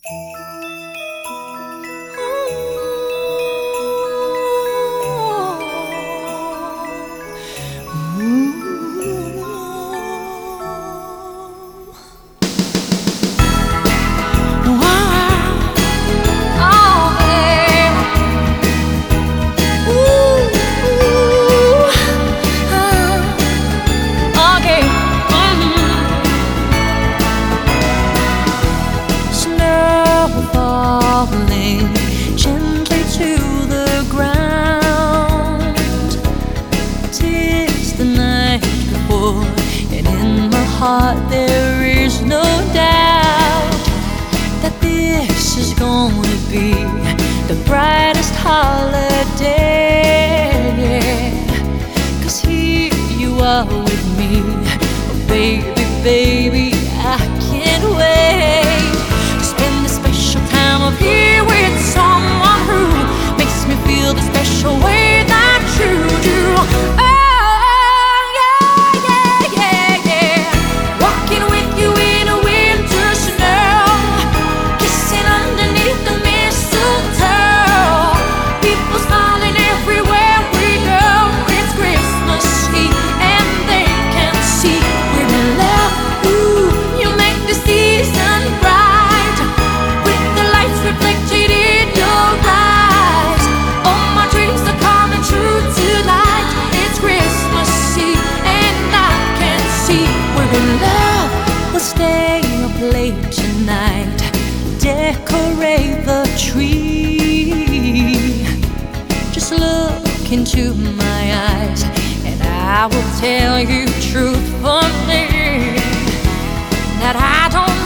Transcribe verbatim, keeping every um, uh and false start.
Falling gently to the ground. 'Tis the night before, and in my heart there is no doubt that this is gonna be the brightest holiday. 'Cause here you are with me, oh baby, baby, I can't wait to spend this special time of year with someone who makes me feel the special way that you do. Oh, yeah, yeah, yeah, yeah. Walking with you in a winter snow, kissing underneath the mistletoe, people smiling everywhere we go. It's Christmas Eve and they can see we're in love. Ooh, you make the season bright with the lights reflected in your eyes. All my dreams are coming true tonight. It's Christmas Eve and I can see we're in love. We'll stay up late tonight, decorate the tree. Just look into my eyes and I will tell you truthfully that I don't